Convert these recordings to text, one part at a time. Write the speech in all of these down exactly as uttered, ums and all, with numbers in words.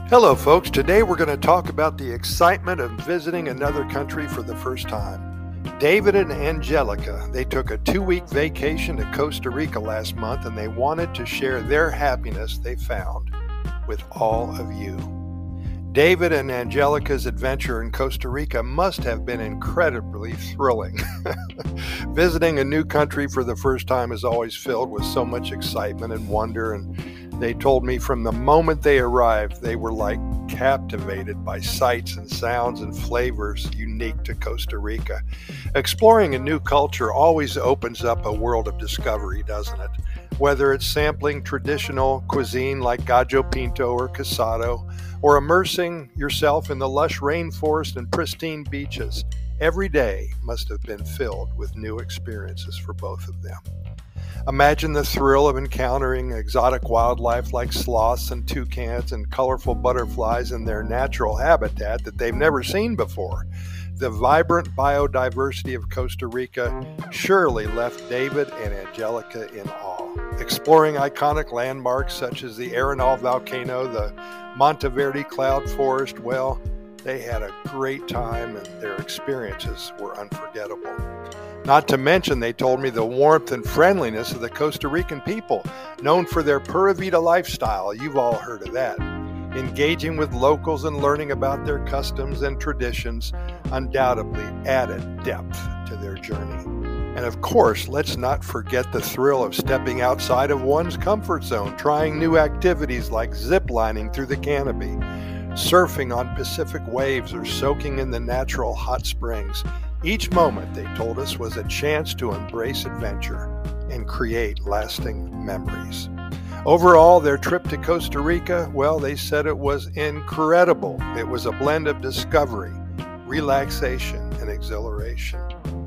Hello, folks. Today we're going to talk about the excitement of visiting another country for the first time. David and Angelica, they took a two-week vacation to Costa Rica last month, and they wanted to share their happiness they found with all of you. David and Angelica's adventure in Costa Rica must have been incredibly thrilling. Visiting a new country for the first time is always filled with so much excitement and wonder, and they told me from the moment they arrived, they were like captivated by sights and sounds and flavors unique to Costa Rica. Exploring a new culture always opens up a world of discovery, doesn't it? Whether it's sampling traditional cuisine like gallo pinto or casado, or immersing yourself in the lush rainforest and pristine beaches, every day must have been filled with new experiences for both of them. Imagine the thrill of encountering exotic wildlife like sloths and toucans and colorful butterflies in their natural habitat that they've never seen before. The vibrant biodiversity of Costa Rica surely left David and Angelica in awe. Exploring iconic landmarks such as the Arenal volcano, the Monteverde cloud forest, well, they had a great time and their experiences were unforgettable. Not to mention, they told me the warmth and friendliness of the Costa Rican people, known for their Pura Vida lifestyle. You've all heard of that. Engaging with locals and learning about their customs and traditions undoubtedly added depth to their journey. And of course, let's not forget the thrill of stepping outside of one's comfort zone, trying new activities like zip-lining through the canopy, surfing on Pacific waves, or soaking in the natural hot springs. Each moment, they told us, was a chance to embrace adventure and create lasting memories. Overall, their trip to Costa Rica, well, they said it was incredible. It was a blend of discovery, relaxation, and exhilaration.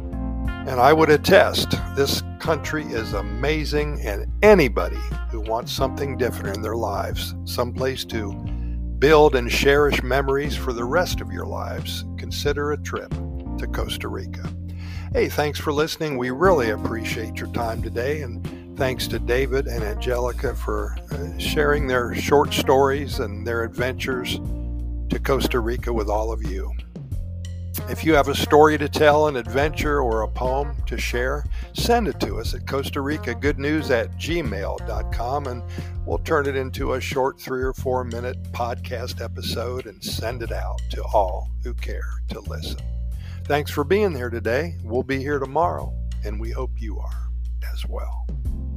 And I would attest, this country is amazing, and anybody who wants something different in their lives, someplace to build and cherish memories for the rest of your lives, consider a trip to Costa Rica. Hey, thanks for listening. We really appreciate your time today, and thanks to David and Angelica for uh, sharing their short stories and their adventures to Costa Rica with all of you. If you have a story to tell, an adventure, or a poem to share, send it to us at Costa Rica Good News at gmail dot com, and we'll turn it into a short three or four minute podcast episode and send it out to all who care to listen. Thanks for being here today. We'll be here tomorrow, and we hope you are as well.